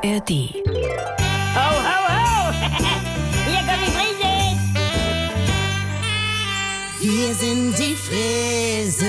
ARD. Ho, ho, ho! Hier kommt die Frises! Wir sind die Frises.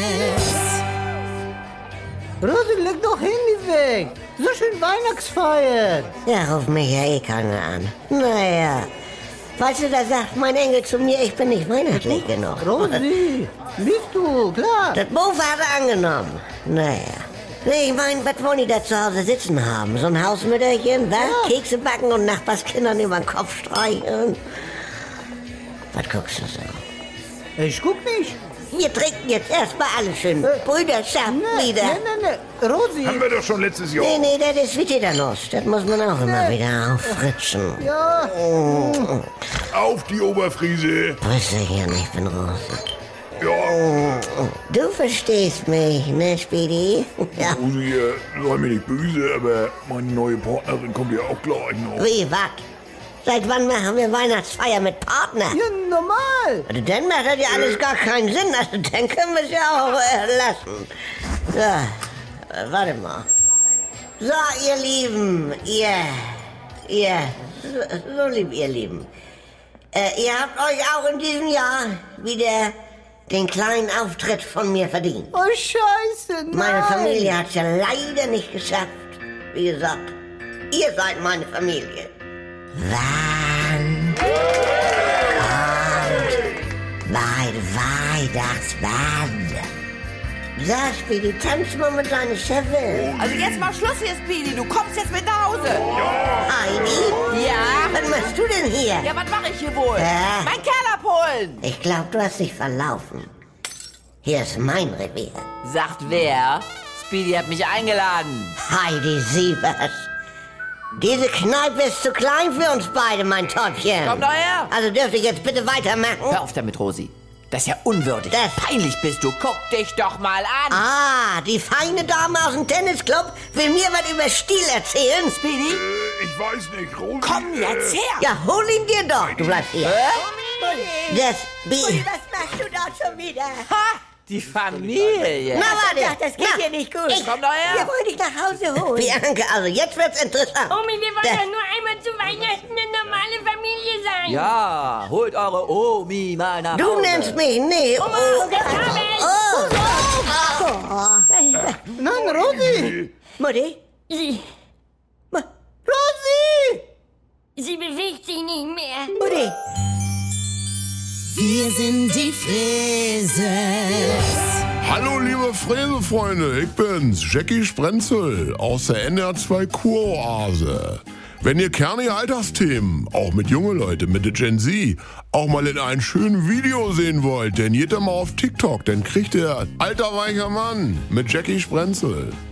Rosi, leg doch Handy weg. So schön Weihnachtsfeier. Ja, ruf mich ja eh keiner an. Naja, weißt du, da sagt mein Engel zu mir, ich bin nicht weihnachtlich genug. Rosi, bist du, klar. Das Mofa hat er angenommen. Naja. Nee, ich mein, was wollen die da zu Hause sitzen haben? So ein Hausmütterchen, was? Ja. Kekse backen und Nachbarskindern über den Kopf streicheln? Was guckst du so? Ich guck nicht. Wir trinken jetzt erstmal alle schön Brüderschaft wieder. Nee. Rosi. Haben wir doch schon letztes Jahr. Nee, das ist Vitetanus. Das muss man auch immer wieder auffritschen. Ja. Auf die Oberfriese. Grüß dich, Jan, ich bin Rosi. Ja. Du verstehst mich, ne, Speedy? Ja. Rosi, sei mir nicht böse, aber meine neue Partnerin kommt ja auch gleich noch. Wie, was? Seit wann machen wir Weihnachtsfeier mit Partner? Ja, normal. Also dann macht das ja alles gar keinen Sinn. Also dann können wir es ja auch lassen. So, warte mal. So, ihr Lieben, so lieb, ihr Lieben. Ihr habt euch auch in diesem Jahr wieder den kleinen Auftritt von mir verdient. Oh, scheiße, nein. Meine Familie hat es ja leider nicht geschafft. Wie gesagt, ihr seid meine Familie. Wann kommt mein Weihnachtsmann? So, Speedy, tanz mal mit deiner Chefin. Also jetzt mal Schluss hier, Speedy. Du kommst jetzt mit nach Hause. Heidi? Ja? Was machst du denn hier? Ja, was mache ich hier wohl? Mein Kerl abholen. Ich glaube, du hast dich verlaufen. Hier ist mein Revier. Sagt wer? Speedy hat mich eingeladen. Heidi Sievers. Diese Kneipe ist zu klein für uns beide, mein Täubchen. Komm doch her. Also dürfte ich jetzt bitte weitermachen? Hör auf damit, Rosi. Das ist ja unwürdig. Peinlich bist du. Guck dich doch mal an. Ah, die feine Dame aus dem Tennisclub will mir was über Stil erzählen. Speedy? Ich weiß nicht, Rosi. Komm jetzt her. Ja, hol ihn dir doch. Du bleibst hier. Mutti, was machst du dort schon wieder? Ha! Die Familie. Na, warte. Das geht hier nicht gut. Komm doch her. Wir wollen dich nach Hause holen. Bianca, also jetzt wird's interessant. Omi, wir wollen doch nur einmal zu Weihnachten eine normale Familie sein. Ja, holt eure Omi mal nach Hause. Du nennst mich nicht. Nein, Rosi. Mutti? Rosi. Sie bewegt sich nicht mehr. Mutti? Wir sind die Frises. Hallo, liebe Fräsefreunde. Ich bin's, Jackie Sprenzel aus der NR2 Kuroase. Wenn ihr kernige Alltagsthemen, auch mit junge Leute, mit der Gen Z, auch mal in einem schönen Video sehen wollt, dann geht ihr mal auf TikTok, dann kriegt ihr Alter weicher Mann mit Jackie Sprenzel.